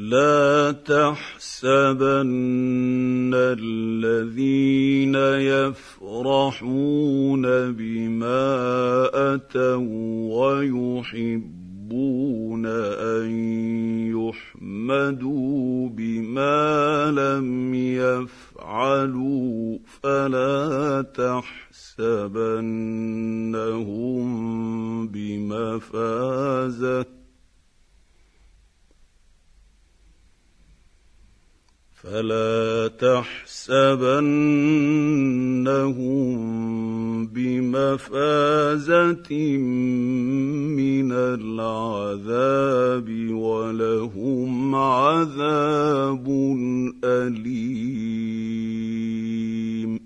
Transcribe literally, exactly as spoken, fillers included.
لا تحسبن الذين يفرحون بما أتوا ويحبون أن يحمدوا بما لم يفعلوا فلا تحسبنهم بمفازة فلا تحسبنهم بمفازة من العذاب ولهم عذاب أليم.